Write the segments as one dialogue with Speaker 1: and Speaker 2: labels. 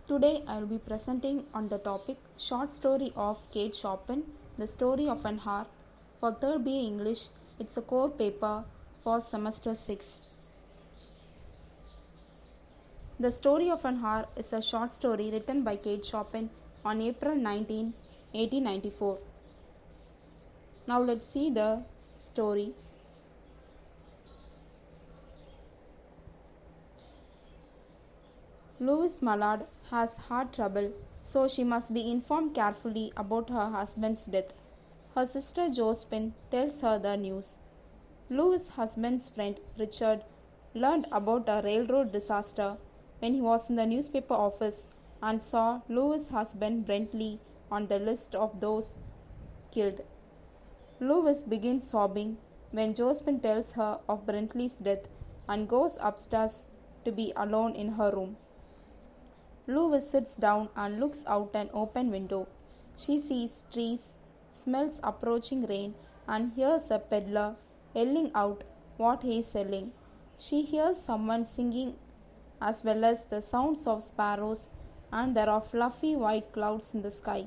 Speaker 1: Today I will be presenting on the topic Short Story of Kate Chopin, The Story of an Hour. For 3rd BA English, it's a core paper for semester 6. The Story of an Hour is a short story written by Kate Chopin on April 19, 1894. Now let's see the story. Louise Mallard has heart trouble, so she must be informed carefully about her husband's death. Her sister Josephine tells her the news. Louise's husband's friend Richard learned about a railroad disaster when he was in the newspaper office and saw Louise's husband Brentley on the list of those killed. Louise begins sobbing when Josephine tells her of Brentley's death and goes upstairs to be alone in her room. Louise sits down and looks out an open window. She sees trees, smells approaching rain, and hears a peddler yelling out what he is selling. She hears someone singing as well as the sounds of sparrows, and there are fluffy white clouds in the sky.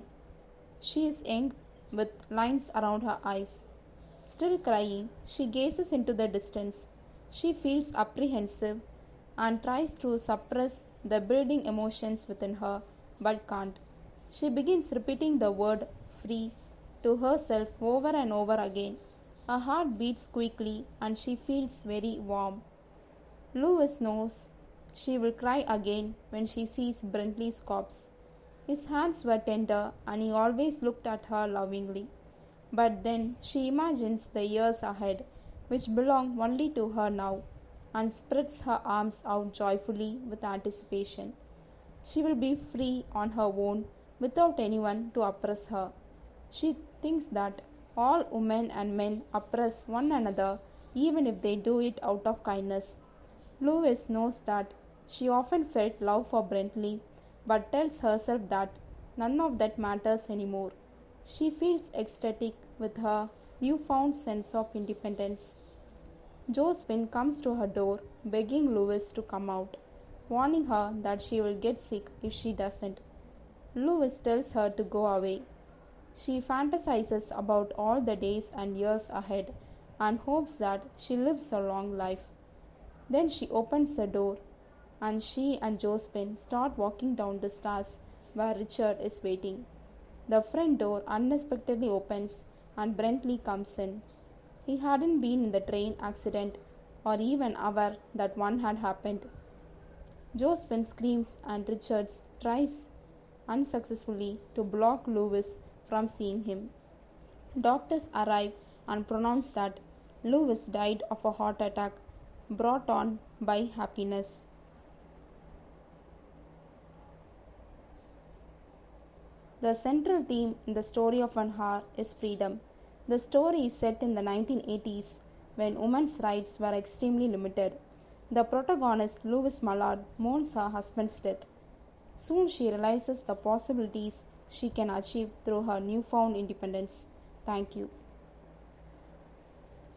Speaker 1: She is young with lines around her eyes. Still crying, she gazes into the distance. She feels apprehensive and tries to suppress the building emotions within her, but can't. She begins repeating the word free to herself over and over again. Her heart beats quickly and she feels very warm. Louise knows she will cry again when she sees Brentley's corpse. His hands were tender and he always looked at her lovingly. But then she imagines the years ahead, which belong only to her now, and spreads her arms out joyfully with anticipation. She will be free on her own without anyone to oppress her. She thinks that all women and men oppress one another even if they do it out of kindness. Louise knows that she often felt love for Brentley, but tells herself that none of that matters anymore. She feels ecstatic with her newfound sense of independence. Josephine comes to her door, begging Louise to come out, warning her that she will get sick if she doesn't. Louise tells her to go away. She fantasizes about all the days and years ahead and hopes that she lives a long life. Then she opens the door and she and Josephine start walking down the stairs where Richard is waiting. The front door unexpectedly opens and Brentley comes in. He hadn't been in the train accident or even aware that one had happened. Josephine screams and Richard tries unsuccessfully to block Louise from seeing him. Doctors arrive and pronounce that Louise died of a heart attack brought on by happiness. The central theme in the story of an hour is freedom. The story is set in the 1980s when women's rights were extremely limited. The protagonist, Louise Mallard, mourns her husband's death. Soon she realizes the possibilities she can achieve through her newfound independence. Thank you.